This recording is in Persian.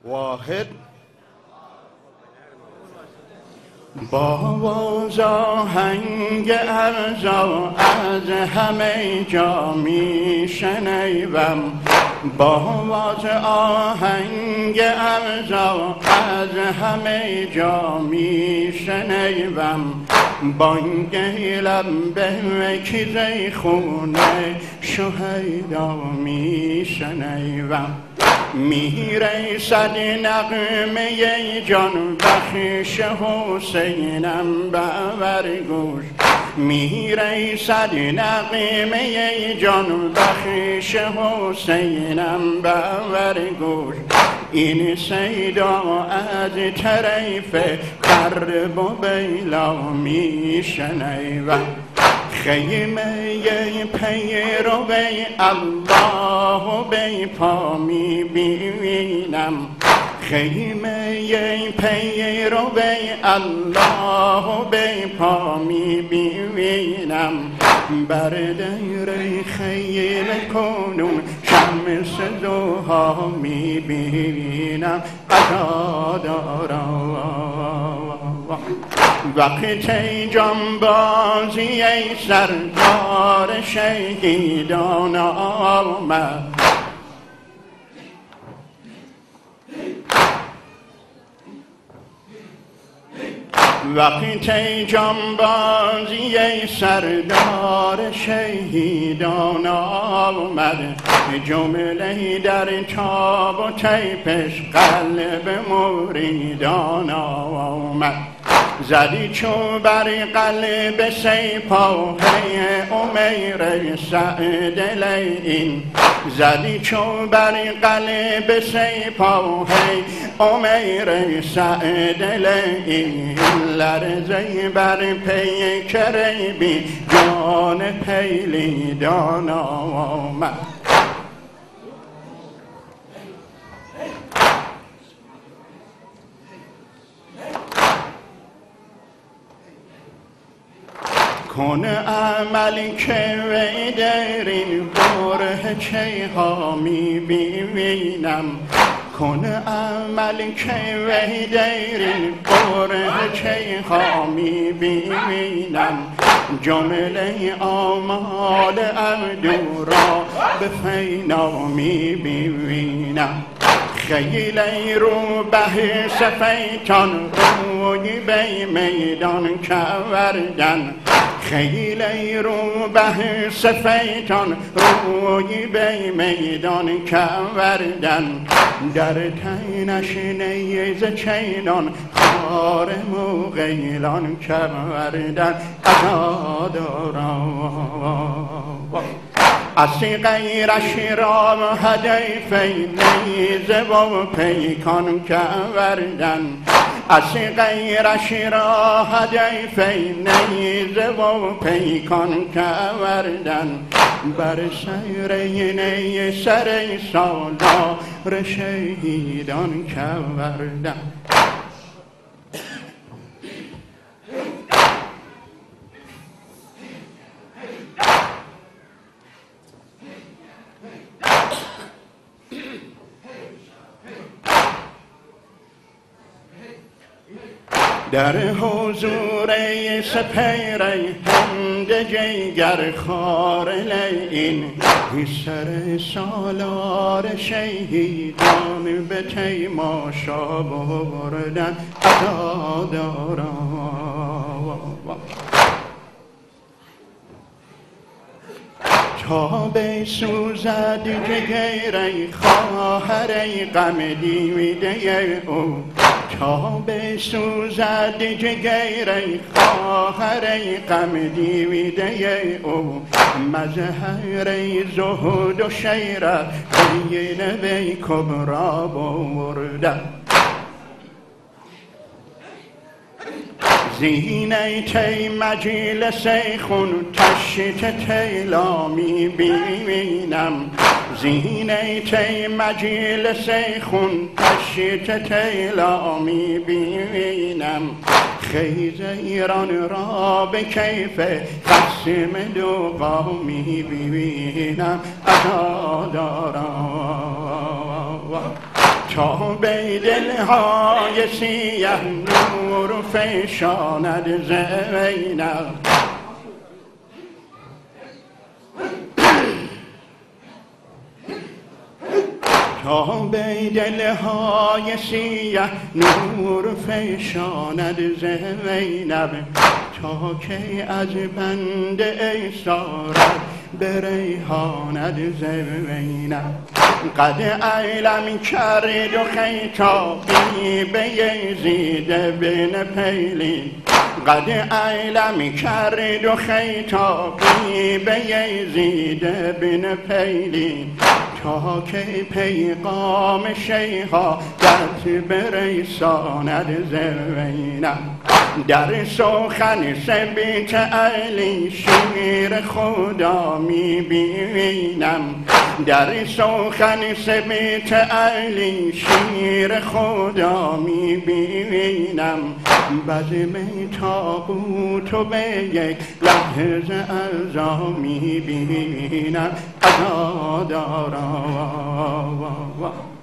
واحد باز آهنگ ارزا از همه جا می شنیدم، باز آهنگ ارزا از همه جا می شنیدم، بانگه لبه کیزه خونه شهیدا می شنیدم. میرسد نغمه جان بخش حسینم بر گوش، میرسد نغمه جان بخش حسینم بر گوش، این صدا از طرف غرب و بیلا می شنیدم. خیمه پیرو الله بی پا می بینم، خیمه پیرو الله بی پا می بینم، بر دیر خیمه کنون شمس ضحی می بینم. عطا دارم وقت جانبازی ای سردار شهیدان آمد، وقت جانبازی ای سردار شهیدان آمد، جمله در تاب و تیپش قلب مریدان آمد. زدی چو بر قلب سیپاه امیر سعد لین، زدی چو بر قلب سیپاه امیر سعد لین، لرزه بر پیکر بی جان پیلیدان آمد. کن عملی که وی در این بره چه ها می بینم، کن عملی که وی در این بره چه ها می بینم، جمله آمال عبدو را به فینا می بینم. خیلی رو به سفیتان روی به میدان کردن، خیلی رو به سفیتان روی به میدان کردن، در تینش نیز چینان خار مغیلان کردن. عطا دارم از غیرش را هدیف نیزه و پیکان کردن، از غیرش را هدیف نیزه و پیکان کردن، بر سر نی سر سالار شهیدان کردن. در حضور سپیر هند جیگر خار لین، سر سالار شهیدان به تیماشا بردن. عطا دارم تا بسوزد جگر خواهر غم دیده او، تا بسوزد جگر خواهر غم دیده او، مظهر زهد و شیرت بین وی کبرا بردن. زینه تی مجلس خون تشت تیلا می بینم، زینه تی مجلس خون تشت تیلا می بینم، خیز ایران را به کیف قسم دوغا می بینم. عطا دارم تا به دلهای سیه نور فشاند زینب تا به دلهای سیه نور فشاند زینب تا که از بند اسارت به ریحاند زینب قد علم کرد و خیتابی به یزید بن پیلی قد علم کرد و خیتابی به یزید بن پیلی تا که پیغام شیخا دست برساند زینب در سخن ثبت علی شیر خدا میبینم در سخن ثبت علی شیر خدا میبینم بزم تابوتو به یک لحظه ازا میبینم عزادارا